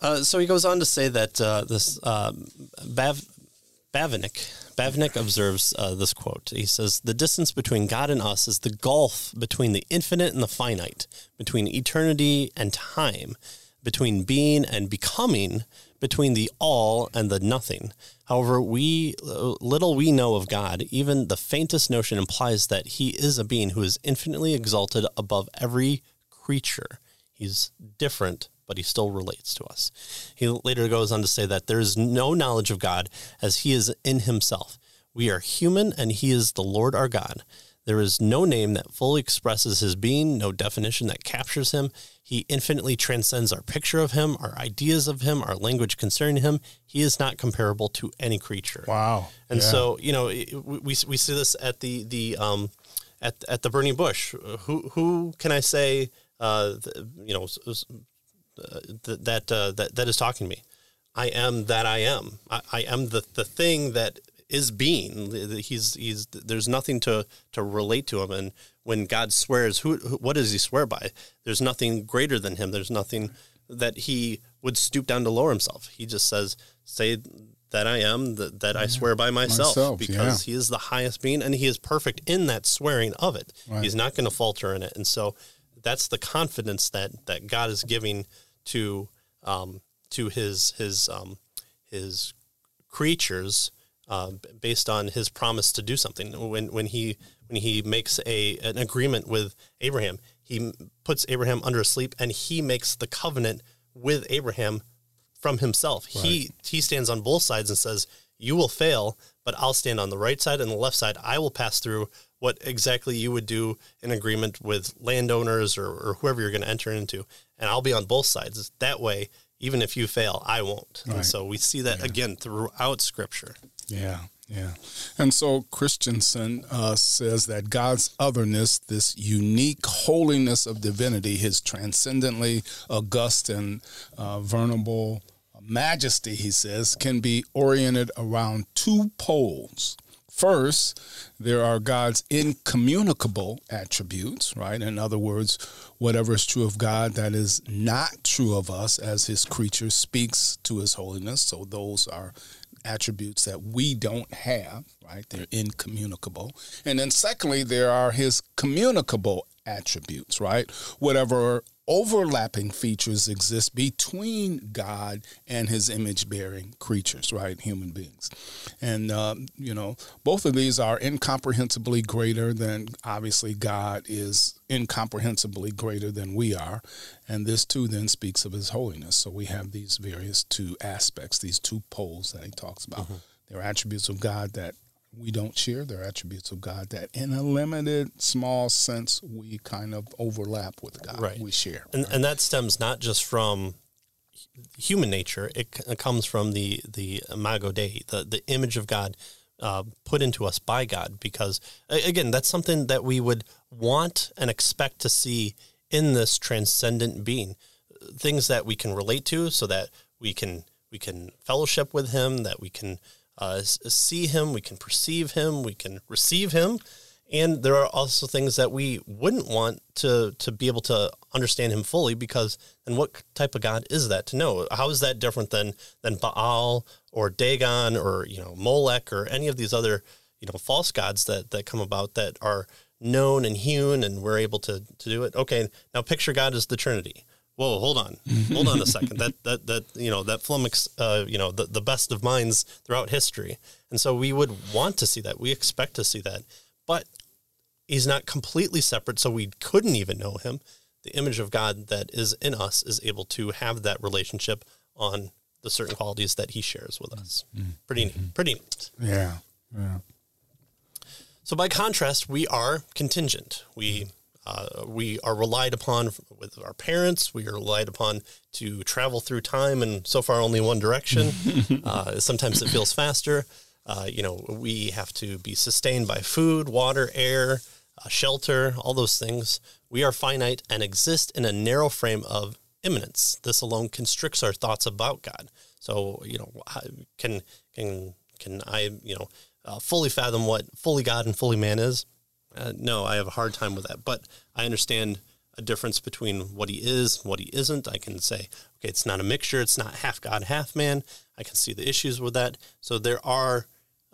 So he goes on to say that this Bavinck observes this quote. He says, "The distance between God and us is the gulf between the infinite and the finite, between eternity and time, between being and becoming, between the all and the nothing. However, little we know of God, even the faintest notion implies that he is a being who is infinitely exalted above every creature. He's different, but he still relates to us." He later goes on to say that there is no knowledge of God as he is in himself. We are human, and he is the Lord our God. There is no name that fully expresses his being, no definition that captures him. He infinitely transcends our picture of him, our ideas of him, our language concerning him. He is not comparable to any creature. Wow. And so, we see this at the burning bush. Who can I say, that is talking to me? I am that I am. I am the thing that is being. There's nothing to relate to him. And when God swears, what does he swear by? There's nothing greater than him. There's nothing that he would stoop down to lower himself. He just says, say that I am, that I swear by myself because he is the highest being, and he is perfect in that swearing of it. Right. He's not going to falter in it. And so that's the confidence that God is giving to his creatures, based on his promise to do something. When he makes an agreement with Abraham, he puts Abraham under a sleep, and he makes the covenant with Abraham from himself. Right. He stands on both sides and says, "You will fail, but I'll stand on the right side and the left side. I will pass through what exactly you would do in agreement with landowners or whoever you're going to enter into, and I'll be on both sides. That way, even if you fail, I won't." Right. And so we see that again throughout Scripture. Yeah. And so Christensen says that God's otherness, this unique holiness of divinity, his transcendently august and venerable majesty, he says, can be oriented around two poles. First, there are God's incommunicable attributes, right? In other words, whatever is true of God that is not true of us as his creature speaks to his holiness. So those are attributes that we don't have, right? They're incommunicable. And then secondly, there are his communicable attributes, right? Whatever overlapping features exist between God and his image-bearing creatures, right? Human beings. And, both of these are incomprehensibly greater than, obviously, God is incomprehensibly greater than we are. And this, too, then speaks of his holiness. So we have these various two aspects, these two poles that he talks about. Mm-hmm. There are attributes of God that we don't share. There are attributes of God that in a limited, small sense, we kind of overlap with God. Right. We share. And that stems not just from human nature. It comes from the imago Dei, the image of God put into us by God. Because, again, that's something that we would want and expect to see in this transcendent being. Things that we can relate to so that we can fellowship with him, that we can see him, we can perceive him, we can receive him. And there are also things that we wouldn't want to be able to understand him fully, because then what type of God is that to know? How is that different than Baal or Dagon or, Molech or any of these other, false gods that come about that are known and hewn and we're able to do it? Okay, now picture God as the Trinity. Whoa, hold on a second. That flummox, the best of minds throughout history. And so we would want to see that. We expect to see that. But he's not completely separate, so we couldn't even know him. The image of God that is in us is able to have that relationship on the certain qualities that he shares with us. Mm-hmm. Pretty neat. Yeah. So by contrast, we are contingent. We are relied upon with our parents. We are relied upon to travel through time, and so far only one direction. Sometimes it feels faster. We have to be sustained by food, water, air, shelter, all those things. We are finite and exist in a narrow frame of immanence. This alone constricts our thoughts about God. So, can I, fully fathom what fully God and fully man is? No, I have a hard time with that. But I understand a difference between what he is, what he isn't. I can say, okay, it's not a mixture. It's not half God, half man. I can see the issues with that. So there are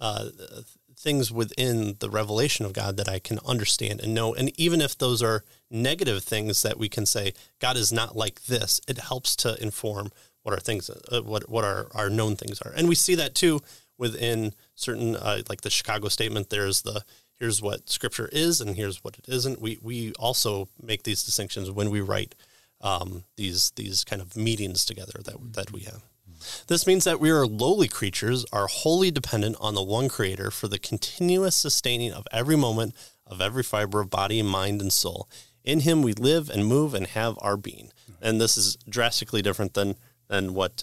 things within the revelation of God that I can understand and know. And even if those are negative things that we can say, God is not like this, it helps to inform what our things, what our known things are. And we see that too within certain, like the Chicago Statement. There's here's what Scripture is and here's what it isn't. We also make these distinctions when we write these kind of meetings together that we have. This means that we are lowly creatures, are wholly dependent on the one Creator for the continuous sustaining of every moment, of every fiber of body, mind, and soul. In Him we live and move and have our being. And this is drastically different than what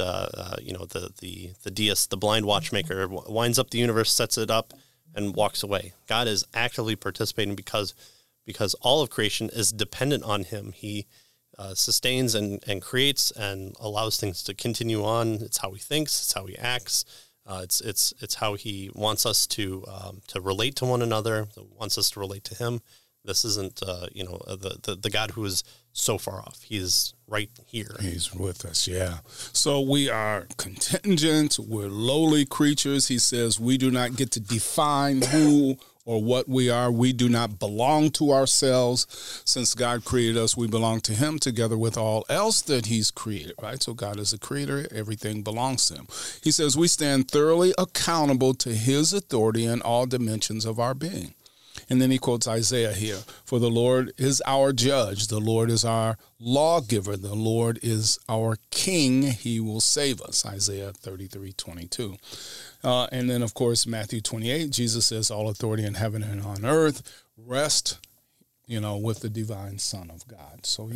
the deist, the blind watchmaker, winds up the universe, sets it up, and walks away. God is actively participating because all of creation is dependent on Him. He sustains and creates and allows things to continue on. It's how He thinks. It's how He acts. It's how He wants us to relate to one another. Wants us to relate to Him. This isn't the God who is so far off. He is right here. He's with us. Yeah. So we are contingent. We're lowly creatures. He says we do not get to define who or what we are. We do not belong to ourselves. Since God created us, we belong to Him together with all else that He's created, right? So God is a creator. Everything belongs to Him. He says we stand thoroughly accountable to His authority in all dimensions of our being. And then he quotes Isaiah here, for the Lord is our judge. The Lord is our lawgiver. The Lord is our king. He will save us. Isaiah 33:22. And then, of course, Matthew 28, Jesus says, all authority in heaven and on earth rest, with the divine Son of God. So,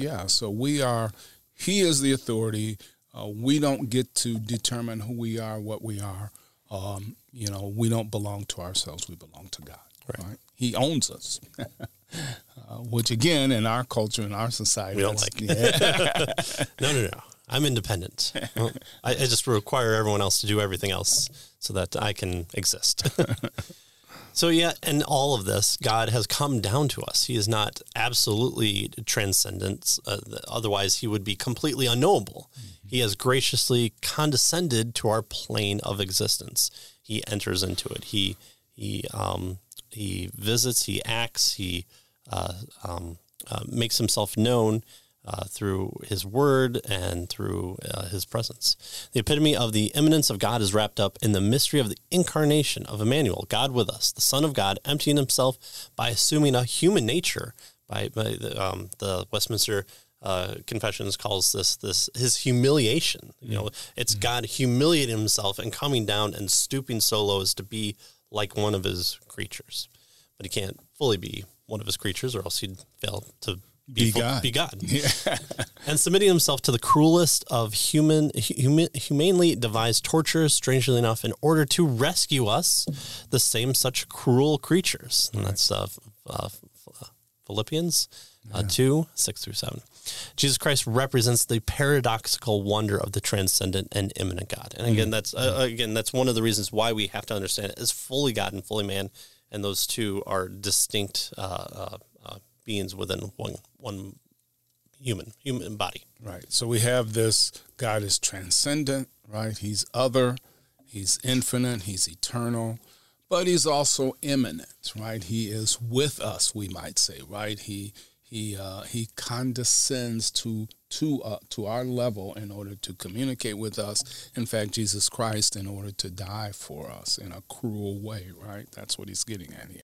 He is the authority. We don't get to determine who we are, what we are. We don't belong to ourselves. We belong to God. Right? He owns us, which again, in our culture, in our society, we don't like. Yeah. No. I'm independent. I just require everyone else to do everything else so that I can exist. So in all of this, God has come down to us. He is not absolutely transcendent. Otherwise, He would be completely unknowable. Mm-hmm. He has graciously condescended to our plane of existence. He enters into it. He visits, He acts, He makes Himself known through His word and through His presence. The epitome of the immanence of God is wrapped up in the mystery of the incarnation of Emmanuel, God with us, the Son of God, emptying Himself by assuming a human nature. By the Westminster Confessions calls this His humiliation. It's God humiliating Himself and coming down and stooping so low as to be like one of His creatures. But He can't fully be one of His creatures, or else He'd fail to be God. Yeah. And submitting Himself to the cruelest of humanely devised tortures, strangely enough, in order to rescue us, the same such cruel creatures. And that's Philippians 2:6-7. Jesus Christ represents the paradoxical wonder of the transcendent and immanent God. And again, that's one of the reasons why we have to understand it as fully God and fully man, and those two are distinct beings within one human body. Right. So we have this: God is transcendent, right? He's other, He's infinite, He's eternal, but He's also immanent, right? He is with us, we might say, right? He condescends to our level in order to communicate with us. In fact, Jesus Christ, in order to die for us in a cruel way, right? That's what He's getting at here.